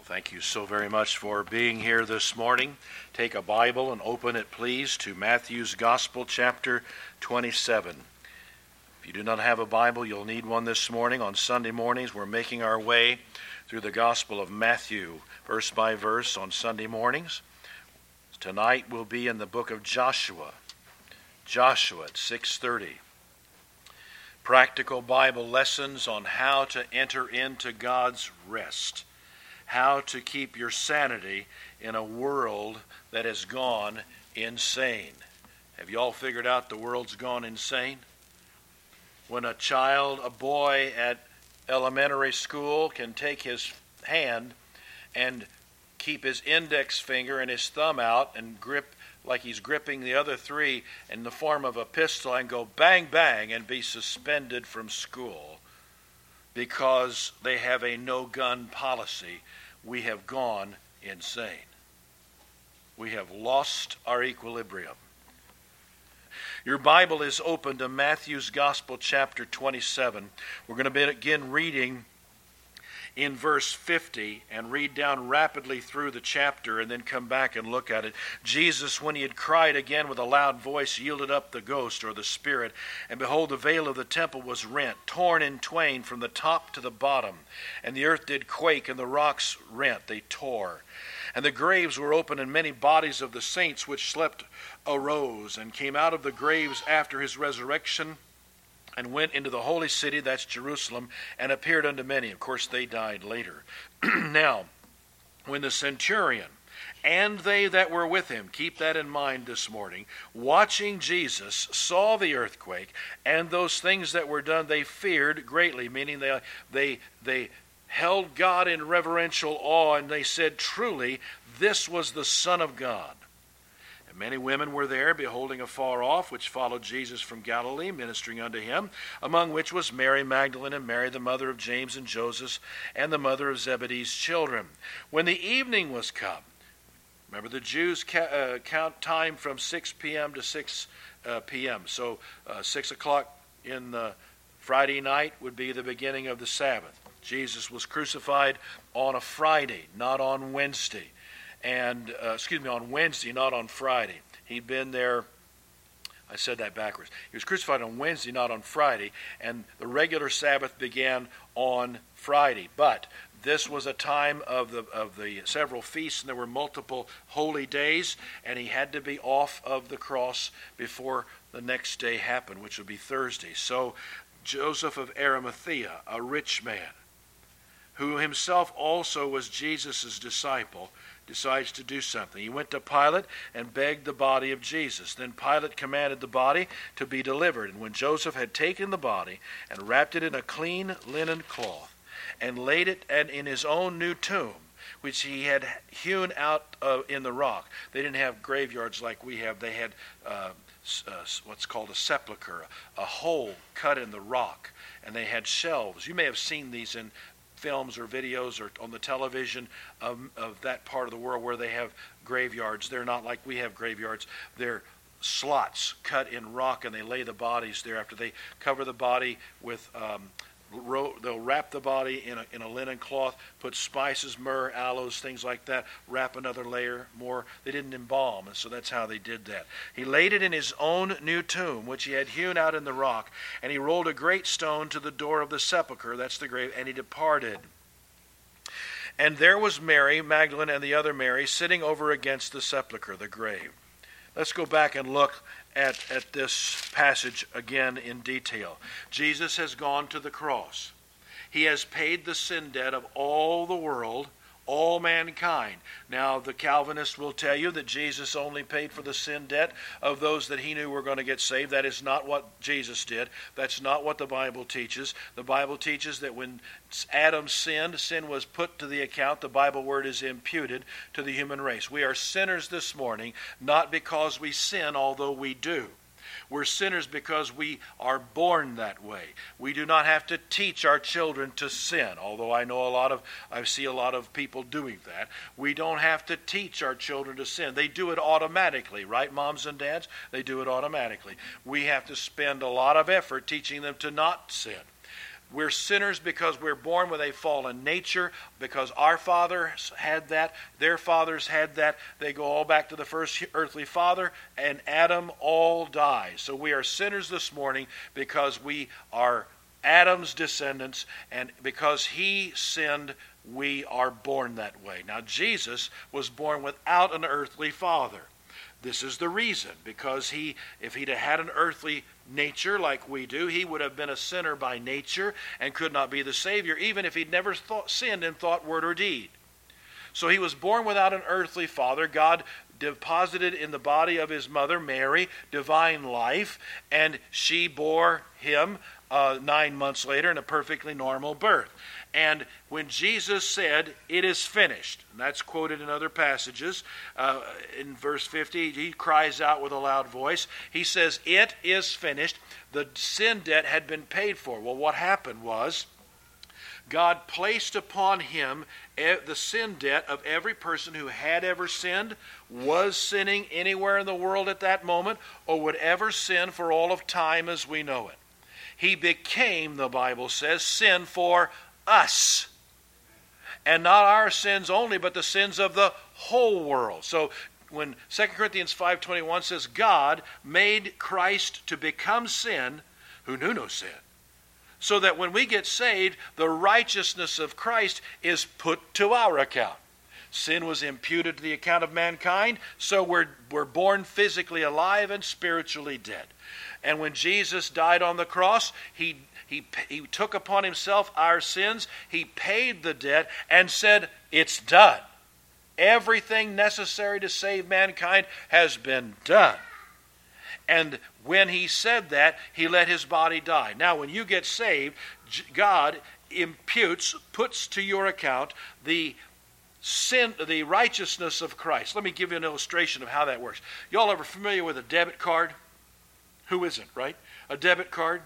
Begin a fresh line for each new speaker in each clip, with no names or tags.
Thank you so very much for being here this morning. Take a Bible and open it, please, to Matthew's Gospel, chapter 27. If you do not have a Bible, you'll need one this morning. On Sunday mornings, we're making our way through the Gospel of Matthew, verse by verse, on Sunday mornings. Tonight we'll be in the book of Joshua. Joshua at 6:30. Practical Bible lessons on how to enter into God's rest. How to keep your sanity in a world that has gone insane. Have you all figured out the world's gone insane? When a boy at elementary school can take his hand and keep his index finger and his thumb out and grip like he's gripping the other three in the form of a pistol and go bang, bang and be suspended from school because they have a no-gun policy, we have gone insane. We have lost our equilibrium. Your Bible is open to Matthew's Gospel, chapter 27. We're going to begin reading in verse 50 and read down rapidly through the chapter and then come back and look at it. Jesus, when he had cried again with a loud voice, yielded up the ghost or the spirit. And behold, the veil of the temple was rent, torn in twain from the top to the bottom. And the earth did quake, and the rocks rent, they tore. And the graves were open, and many bodies of the saints which slept arose, and came out of the graves after his resurrection, and went into the holy city, that's Jerusalem, and appeared unto many. Of course, they died later. Now, when the centurion and they that were with him, keep that in mind this morning, watching Jesus, saw the earthquake and those things that were done, they feared greatly, meaning they held God in reverential awe, and they said, truly, this was the Son of God. And many women were there, beholding afar off, which followed Jesus from Galilee, ministering unto him, among which was Mary Magdalene, and Mary the mother of James and Joseph, and the mother of Zebedee's children. When the evening was come, remember the Jews count time from 6 p.m. to 6 p.m. So 6 o'clock in the Friday night would be the beginning of the Sabbath. Jesus was crucified on a Friday, not on Wednesday. And, on Wednesday, not on Friday. He'd been there, I said that backwards. He was crucified on Wednesday, not on Friday, and the regular Sabbath began on Friday. But this was a time of the several feasts, and there were multiple holy days, and he had to be off of the cross before the next day happened, which would be Thursday. So Joseph of Arimathea, a rich man, who himself also was Jesus' disciple, decides to do something. He went to Pilate and begged the body of Jesus. Then Pilate commanded the body to be delivered. And when Joseph had taken the body and wrapped it in a clean linen cloth and laid it in his own new tomb, which he had hewn out in the rock. They didn't have graveyards like we have. They had what's called a sepulcher, a hole cut in the rock. And they had shelves. You may have seen these in films or videos or on the television of that part of the world where they have graveyards. They're not like we have graveyards. They're slots cut in rock, and they lay the bodies there. After they cover the body with they'll wrap the body in a linen cloth, put spices, myrrh, aloes, things like that, wrap another layer more. They didn't embalm, and so that's how they did that. He laid it in his own new tomb, which he had hewn out in the rock, and he rolled a great stone to the door of the sepulchre, that's the grave, and he departed. And there was Mary Magdalene and the other Mary sitting over against the sepulchre, the grave. Let's go back and look at this passage again in detail. Jesus has gone to the cross. He has paid the sin debt of all the world, all mankind. Now, the Calvinists will tell you that Jesus only paid for the sin debt of those that he knew were going to get saved. That is not what Jesus did. That's not what the Bible teaches. The Bible teaches that when Adam sinned, sin was put to the account. The Bible word is imputed to the human race. We are sinners this morning, not because we sin, although we do. We're sinners because we are born that way. We do not have to teach our children to sin, although I see a lot of people doing that. We don't have to teach our children to sin. They do it automatically, right, moms and dads? They do it automatically. We have to spend a lot of effort teaching them to not sin. We're sinners because we're born with a fallen nature, because our fathers had that, their fathers had that. They go all back to the first earthly father, and Adam all dies. So we are sinners this morning because we are Adam's descendants, and because he sinned, we are born that way. Now, Jesus was born without an earthly father. This is the reason, because if he'd had an earthly nature like we do, he would have been a sinner by nature and could not be the Savior, even if he'd never sinned in thought, word, or deed. So he was born without an earthly father. God deposited in the body of his mother, Mary, divine life, and she bore him 9 months later in a perfectly normal birth. And when Jesus said, "It is finished," and that's quoted in other passages, in verse 50, he cries out with a loud voice. He says, "It is finished." The sin debt had been paid for. Well, what happened was, God placed upon him the sin debt of every person who had ever sinned, was sinning anywhere in the world at that moment, or would ever sin for all of time as we know it. He became, the Bible says, sin for us. And not our sins only, but the sins of the whole world. So when 2 Corinthians 5:21 says, God made Christ to become sin who knew no sin, so that when we get saved, the righteousness of Christ is put to our account. Sin was imputed to the account of mankind, so we're born physically alive and spiritually dead. And when Jesus died on the cross, he took upon himself our sins. He paid the debt and said, "It's done." Everything necessary to save mankind has been done. And when he said that, he let his body die. Now, when you get saved, God puts to your account the righteousness of Christ. Let me give you an illustration of how that works. Y'all ever familiar with a debit card? Who isn't, right? A debit card.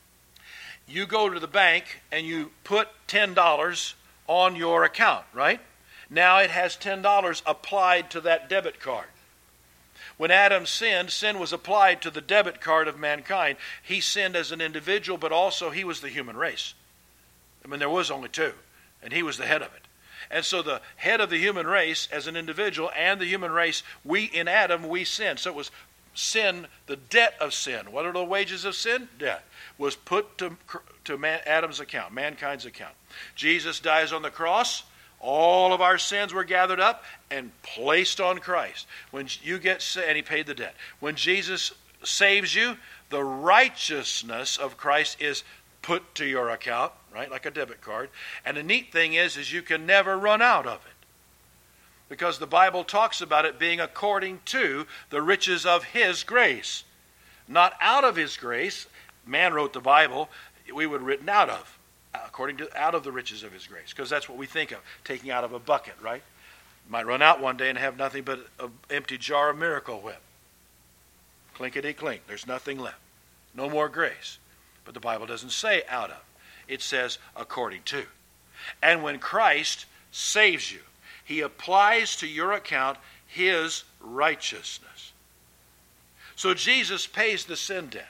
You go to the bank and you put $10 on your account, right? Now it has $10 applied to that debit card. When Adam sinned, sin was applied to the debit card of mankind. He sinned as an individual, but also he was the human race. I mean, there was only two, and he was the head of it. And so the head of the human race as an individual and the human race, in Adam, we sinned. So it was sin, the debt of sin. What are the wages of sin? Death. Was put to Adam's account, mankind's account. Jesus dies on the cross. All of our sins were gathered up and placed on Christ. When you get saved, and he paid the debt. When Jesus saves you, the righteousness of Christ is put to your account, right, like a debit card. And the neat thing is you can never run out of it, because the Bible talks about it being according to the riches of his grace. Not out of his grace. Man wrote the Bible. We would have written out of. Out of the riches of his grace. Because that's what we think of, taking out of a bucket, right? You might run out one day and have nothing but an empty jar of Miracle Whip. Clinkety clink. There's nothing left. No more grace. But the Bible doesn't say out of. It says according to. And when Christ saves you, he applies to your account his righteousness. So Jesus pays the sin debt.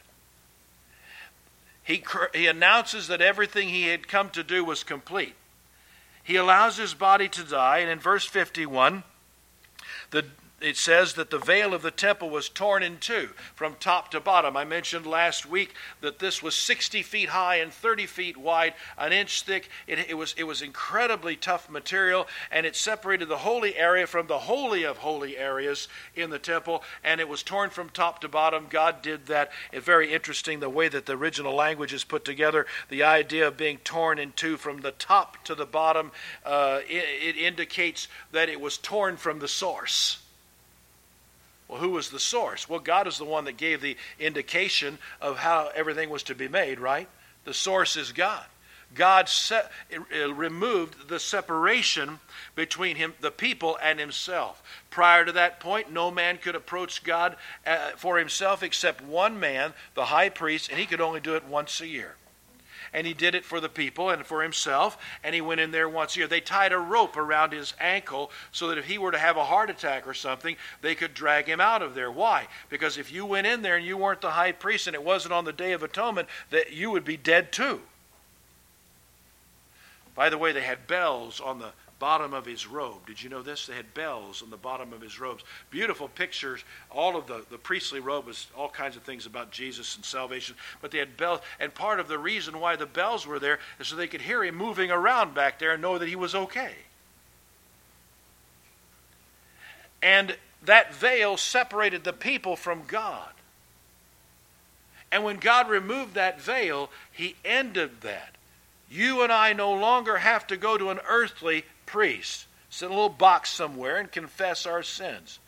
He announces that everything he had come to do was complete. He allows his body to die, and in verse 51, it says that the veil of the temple was torn in two from top to bottom. I mentioned last week that this was 60 feet high and 30 feet wide, an inch thick. It was incredibly tough material, and it separated the holy area from the holy of holy areas in the temple, and it was torn from top to bottom. God did that. It's very interesting the way that the original language is put together. The idea of being torn in two from the top to the bottom, it indicates that it was torn from the source. Well, who was the source? Well, God is the one that gave the indication of how everything was to be made, right? The source is God. God removed the separation between the people and himself. Prior to that point, no man could approach God for himself except one man, the high priest, and he could only do it once a year. And he did it for the people and for himself, and he went in there once a year. They tied a rope around his ankle so that if he were to have a heart attack or something, they could drag him out of there. Why? Because if you went in there and you weren't the high priest and it wasn't on the Day of Atonement, that you would be dead too. By the way, they had bells on the bottom of his robe. Did you know this? They had bells on the bottom of his robes. Beautiful pictures. All of the priestly robe was all kinds of things about Jesus and salvation. But they had bells. And part of the reason why the bells were there is so they could hear him moving around back there and know that he was okay. And that veil separated the people from God. And when God removed that veil, he ended that. You and I no longer have to go to an earthly priest, sit in a little box somewhere and confess our sins.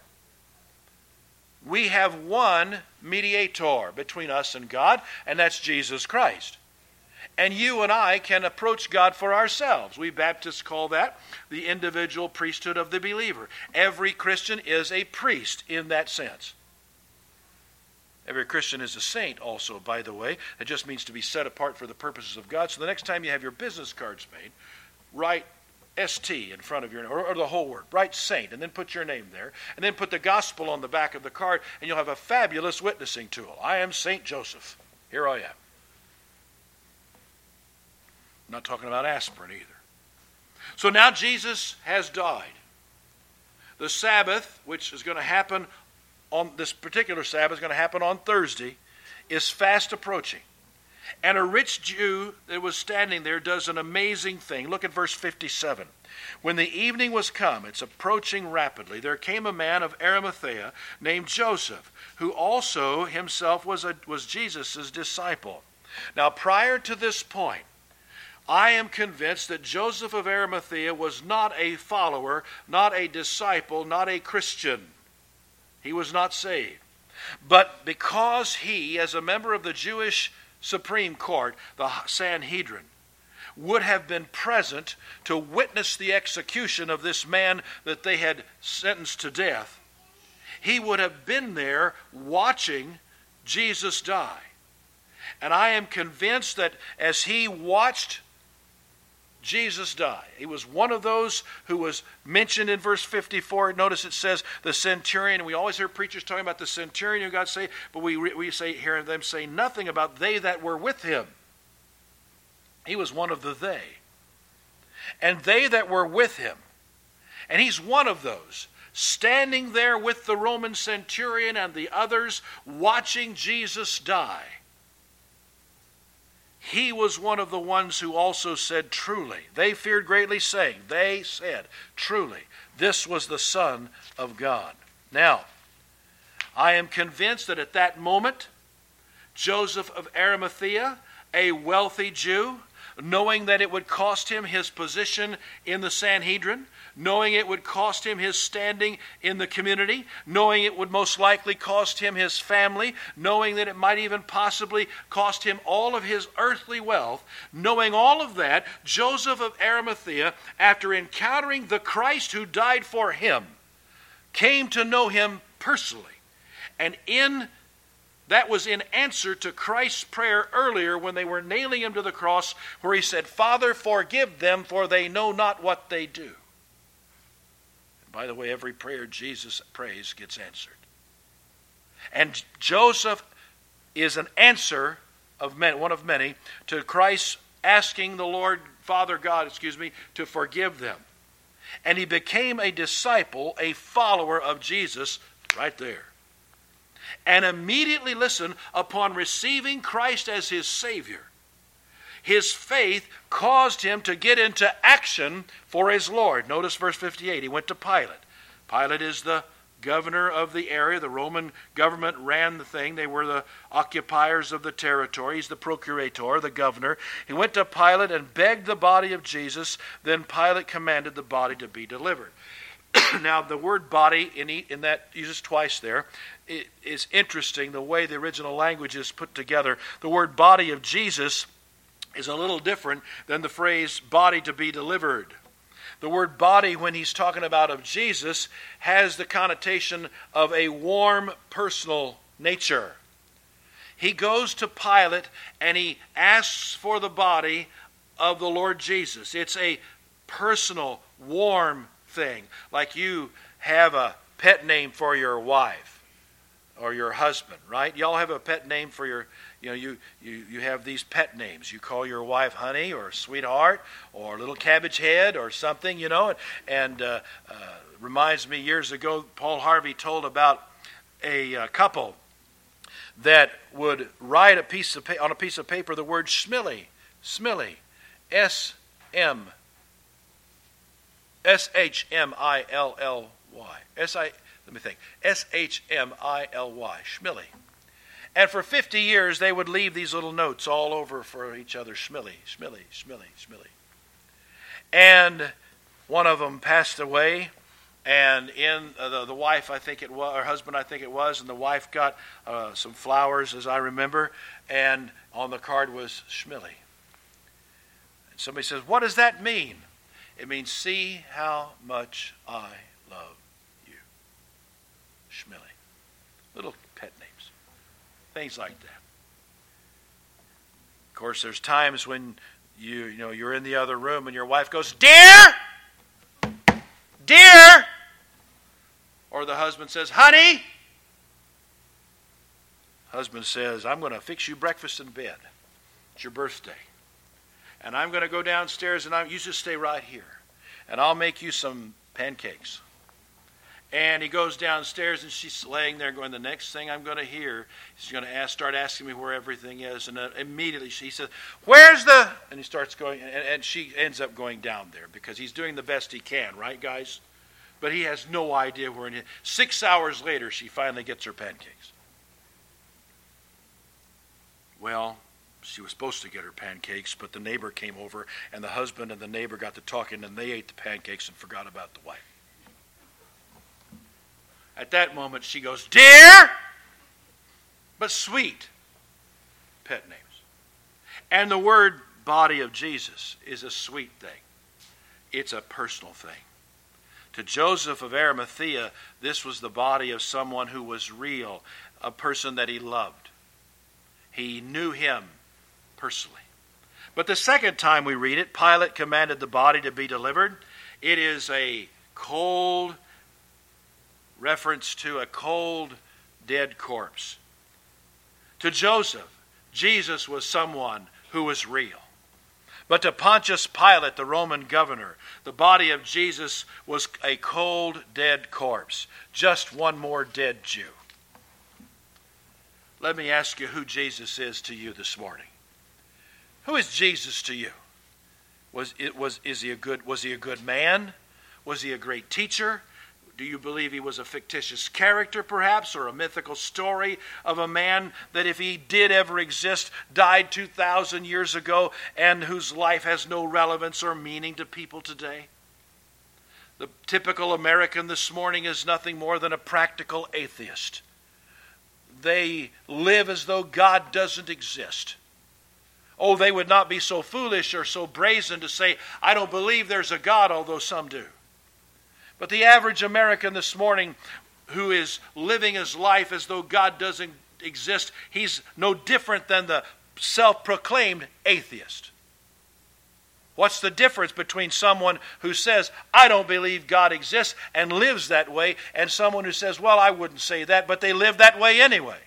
We have one mediator between us and God, and that's Jesus Christ. And you and I can approach God for ourselves. We Baptists call that the individual priesthood of the believer. Every Christian is a priest in that sense. Every Christian is a saint also, by the way. It just means to be set apart for the purposes of God. So the next time you have your business cards made, write ST in front of your name, or the whole word. Write saint, and then put your name there. And then put the gospel on the back of the card, and you'll have a fabulous witnessing tool. I am Saint Joseph. Here I am. I'm not talking about aspirin either. So now Jesus has died. The Sabbath, which is going to happen on this particular Sabbath, is going to happen on Thursday, is fast approaching. And a rich Jew that was standing there does an amazing thing. Look at verse 57. When the evening was come, it's approaching rapidly, there came a man of Arimathea named Joseph, who also himself was Jesus' disciple. Now, prior to this point, I am convinced that Joseph of Arimathea was not a follower, not a disciple, not a Christian. He was not saved. But because he, as a member of the Jewish Supreme Court, the Sanhedrin, would have been present to witness the execution of this man that they had sentenced to death, he would have been there watching Jesus die. And I am convinced that as he watched Jesus die, he was one of those who was mentioned in verse 54. Notice it says the centurion, and we always hear preachers talking about the centurion who got saved, but we hear them say nothing about they that were with him. He was one of the they. And they that were with him, and he's one of those, standing there with the Roman centurion and the others, watching Jesus die. He was one of the ones who also said, truly. They feared greatly, saying, they said, truly, this was the Son of God. Now, I am convinced that at that moment, Joseph of Arimathea, a wealthy Jew, knowing that it would cost him his position in the Sanhedrin, knowing it would cost him his standing in the community, knowing it would most likely cost him his family, knowing that it might even possibly cost him all of his earthly wealth, knowing all of that, Joseph of Arimathea, after encountering the Christ who died for him, came to know him personally. And that was in answer to Christ's prayer earlier when they were nailing him to the cross, where he said, Father, forgive them, for they know not what they do. And by the way, every prayer Jesus prays gets answered. And Joseph is an answer of many, one of many, to Christ asking the Lord, Father God, to forgive them. And he became a disciple, a follower of Jesus right there. And immediately, listen, upon receiving Christ as his Savior, his faith caused him to get into action for his Lord. Notice verse 58. He went to Pilate. Pilate is the governor of the area. The Roman government ran the thing. They were the occupiers of the territory. He's the procurator, the governor. He went to Pilate and begged the body of Jesus. Then Pilate commanded the body to be delivered. Now, the word body in that uses twice there. It is interesting the way the original language is put together. The word body of Jesus is a little different than the phrase body to be delivered. The word body, when he's talking about of Jesus, has the connotation of a warm, personal nature. He goes to Pilate and he asks for the body of the Lord Jesus. It's a personal, warm thing, like you have a pet name for your wife, or your husband, right? Y'all have a pet name for your, you have these pet names. You call your wife honey or sweetheart or little cabbage head or something, and reminds me years ago, Paul Harvey told about a couple that would write on a piece of paper the word Schmilly, S-H-M-I-L-L-Y. S-H-M-I-L-Y, Schmilly. And for 50 years, they would leave these little notes all over for each other, Schmilly, Schmilly, Schmilly, Schmilly. And one of them passed away, and in the wife, I think it was, or husband, I think it was, and the wife got some flowers, as I remember, and on the card was Schmilly. And somebody says, what does that mean? It means, see how much I love you. Schmilly. Little pet names. Things like that. Of course, there's times when you're in the other room and your wife goes, dear! Dear! Or the husband says, honey! Husband says, I'm going to fix you breakfast in bed. It's your birthday. And I'm going to go downstairs and you just stay right here. And I'll make you some pancakes. And he goes downstairs and she's laying there going, the next thing I'm going to hear, she's going to start asking me where everything is. And immediately she says, where's the... And he starts going, and she ends up going down there because he's doing the best he can, right, guys? But he has no idea where it is. 6 hours later, she finally gets her pancakes. Well, she was supposed to get her pancakes, but the neighbor came over, and the husband and the neighbor got to talking, and they ate the pancakes and forgot about the wife. At that moment, she goes, dear, but sweet pet names. And the word body of Jesus is a sweet thing. It's a personal thing. To Joseph of Arimathea, this was the body of someone who was real, a person that he loved. He knew him personally. But the second time we read it, Pilate commanded the body to be delivered. It is a cold reference to a cold, dead corpse. To Joseph, Jesus was someone who was real. But to Pontius Pilate, the Roman governor, the body of Jesus was a cold, dead corpse. Just one more dead Jew. Let me ask you who Jesus is to you this morning. Who is Jesus to you? Was he a good man? Was he a great teacher? Do you believe he was a fictitious character, perhaps, or a mythical story of a man that, if he did ever exist, died 2,000 years ago and whose life has no relevance or meaning to people today? The typical American this morning is nothing more than a practical atheist. They live as though God doesn't exist. Oh, they would not be so foolish or so brazen to say, I don't believe there's a God, although some do. But the average American this morning who is living his life as though God doesn't exist, he's no different than the self-proclaimed atheist. What's the difference between someone who says, I don't believe God exists and lives that way, and someone who says, well, I wouldn't say that, but they live that way anyway?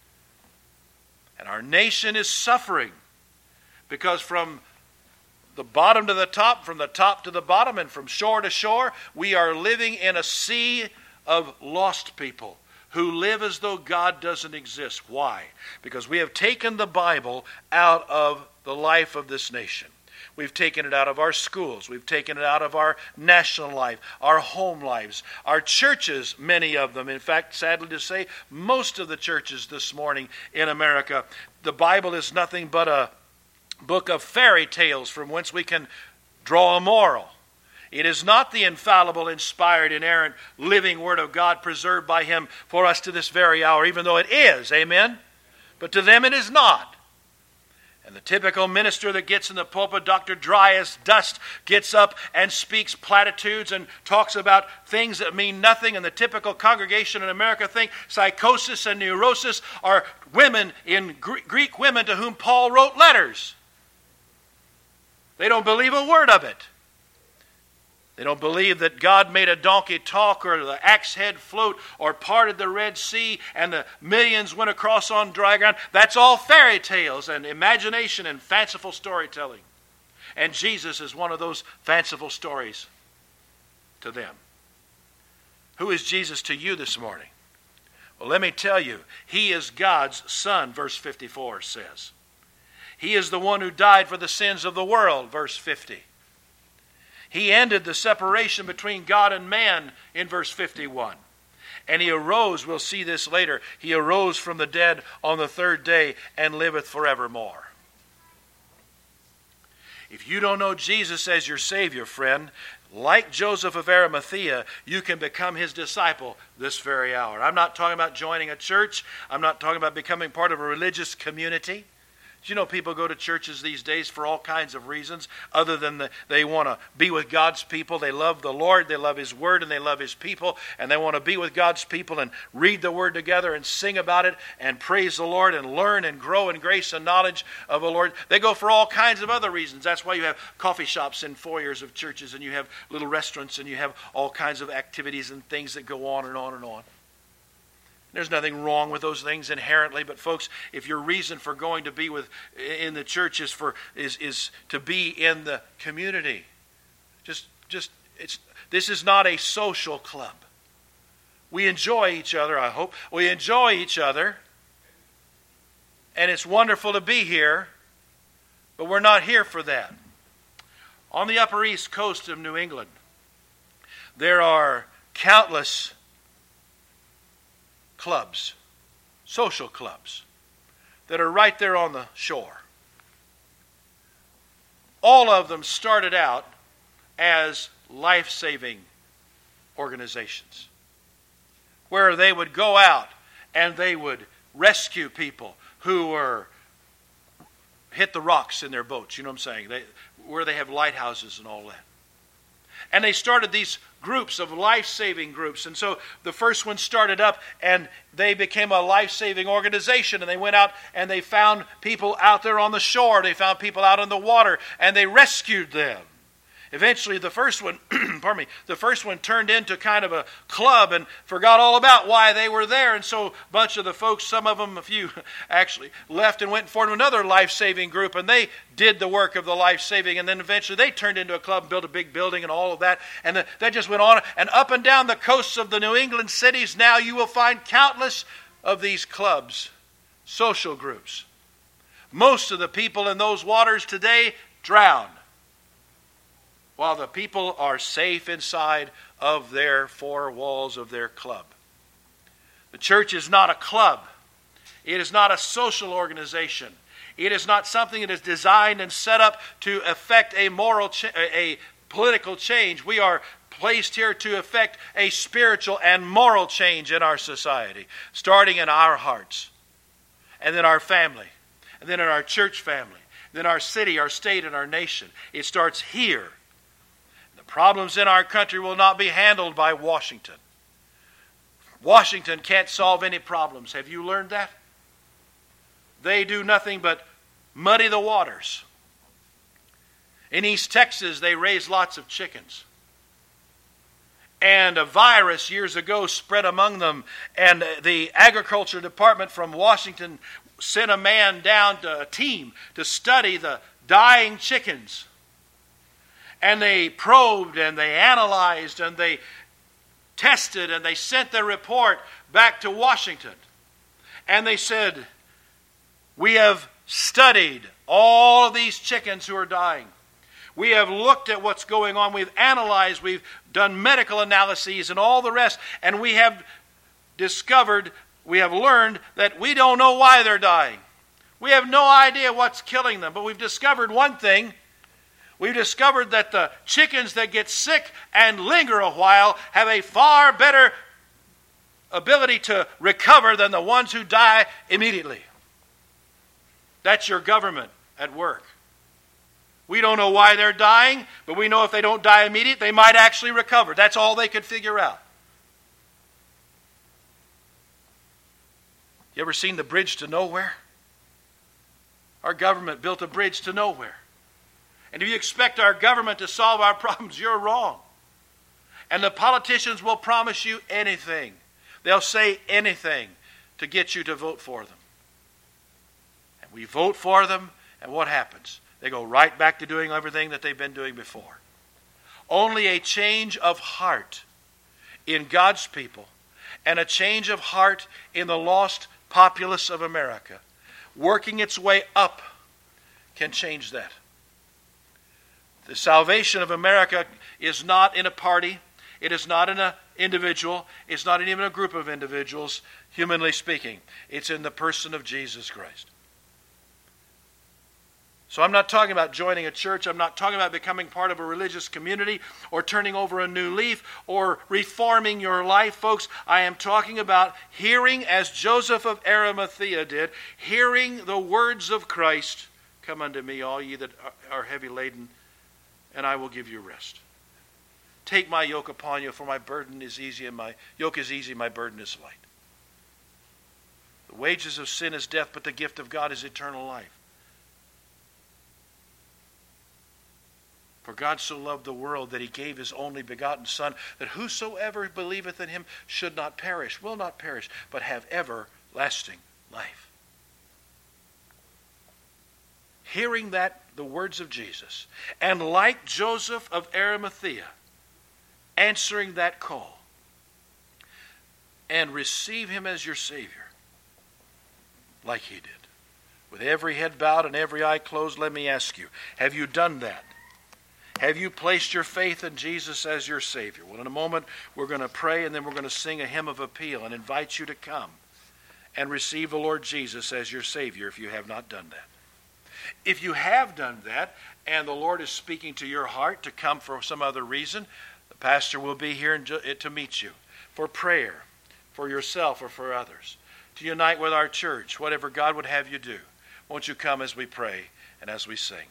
And our nation is suffering because from the bottom to the top, from the top to the bottom, and from shore to shore, we are living in a sea of lost people who live as though God doesn't exist. Why? Because we have taken the Bible out of the life of this nation. We've taken it out of our schools. We've taken it out of our national life, our home lives, our churches, many of them. In fact, sadly to say, most of the churches this morning in America, the Bible is nothing but a book of fairy tales from whence we can draw a moral. It is not the infallible, inspired, inerrant, living Word of God preserved by Him for us to this very hour, even though it is, amen? But to them it is not. And the typical minister that gets in the pulpit, Dr. Dry as Dust, gets up and speaks platitudes and talks about things that mean nothing. And the typical congregation in America think psychosis and neurosis are women in Greek women to whom Paul wrote letters. They don't believe a word of it. They don't believe that God made a donkey talk or the axe head float or parted the Red Sea and the millions went across on dry ground. That's all fairy tales and imagination and fanciful storytelling. And Jesus is one of those fanciful stories to them. Who is Jesus to you this morning? Well, let me tell you, He is God's Son, verse 54 says. He is the one who died for the sins of the world, verse 50. He ended the separation between God and man in verse 51. And He arose, we'll see this later, He arose from the dead on the third day and liveth forevermore. If you don't know Jesus as your Savior, friend, like Joseph of Arimathea, you can become His disciple this very hour. I'm not talking about joining a church. I'm not talking about becoming part of a religious community. Do you know people go to churches these days for all kinds of reasons other than they want to be with God's people. They love the Lord, they love His Word, and they love His people, and they want to be with God's people and read the Word together and sing about it and praise the Lord and learn and grow in grace and knowledge of the Lord. They go for all kinds of other reasons. That's why you have coffee shops in foyers of churches, and you have little restaurants, and you have all kinds of activities and things that go on and on and on. There's nothing wrong with those things inherently, but folks, if your reason for going to be in the church is to be in the community, this is not a social club. We enjoy each other, I hope. We enjoy each other, and it's wonderful to be here, but we're not here for that. On the Upper East Coast of New England, there are countless clubs, social clubs, that are right there on the shore. All of them started out as life-saving organizations, where they would go out and they would rescue people who were hit the rocks in their boats, you know what I'm saying, where they have lighthouses and all that. And they started these groups of life-saving groups. And so the first one started up and they became a life-saving organization. And they went out and they found people out there on the shore. They found people out in the water and they rescued them. Eventually the first one, the first one turned into kind of a club and forgot all about why they were there. And so a bunch of the folks, some of them, a few actually, left and went and formed another life-saving group. And they did the work of the life-saving. And then eventually they turned into a club and built a big building and all of that. And that just went on. And up and down the coasts of the New England cities now you will find countless of these clubs, social groups. Most of the people in those waters today drown, while the people are safe inside of their four walls of their club. The church is not a club. It is not a social organization. It is not something that is designed and set up to effect a political change. We are placed here to effect a spiritual and moral change in our society, starting in our hearts, and then our family, and then in our church family, then our city, our state, and our nation. It starts here. Problems in our country will not be handled by Washington. Washington can't solve any problems. Have you learned that? They do nothing but muddy the waters. In East Texas, they raise lots of chickens. And a virus years ago spread among them, and the agriculture department from Washington sent a team to study the dying chickens. And they probed and they analyzed and they tested and they sent their report back to Washington. And they said, we have studied all of these chickens who are dying. We have looked at what's going on. We've analyzed. We've done medical analyses and all the rest. And we have learned that we don't know why they're dying. We have no idea what's killing them. But we've discovered one thing. We've discovered that the chickens that get sick and linger a while have a far better ability to recover than the ones who die immediately. That's your government at work. We don't know why they're dying, but we know if they don't die immediately, they might actually recover. That's all they could figure out. You ever seen the bridge to nowhere? Our government built a bridge to nowhere. And if you expect our government to solve our problems, you're wrong. And the politicians will promise you anything. They'll say anything to get you to vote for them. And we vote for them, and what happens? They go right back to doing everything that they've been doing before. Only a change of heart in God's people and a change of heart in the lost populace of America, working its way up, can change that. The salvation of America is not in a party. It is not in an individual. It's not even a group of individuals, humanly speaking. It's in the person of Jesus Christ. So I'm not talking about joining a church. I'm not talking about becoming part of a religious community or turning over a new leaf or reforming your life, folks. I am talking about hearing, as Joseph of Arimathea did, hearing the words of Christ, "Come unto me, all ye that are heavy laden, and I will give you rest. Take my yoke upon you, for my burden is easy, and my yoke is easy, my burden is light." The wages of sin is death, but the gift of God is eternal life. For God so loved the world that he gave his only begotten Son, that whosoever believeth in him should not perish, will not perish, but have everlasting life. Hearing that, the words of Jesus, and like Joseph of Arimathea, answering that call, and receive him as your Savior, like he did. With every head bowed and every eye closed, let me ask you, have you done that? Have you placed your faith in Jesus as your Savior? Well, in a moment, we're going to pray, and then we're going to sing a hymn of appeal and invite you to come and receive the Lord Jesus as your Savior if you have not done that. If you have done that, and the Lord is speaking to your heart to come for some other reason, the pastor will be here to meet you for prayer, for yourself or for others, to unite with our church, whatever God would have you do. Won't you come as we pray and as we sing?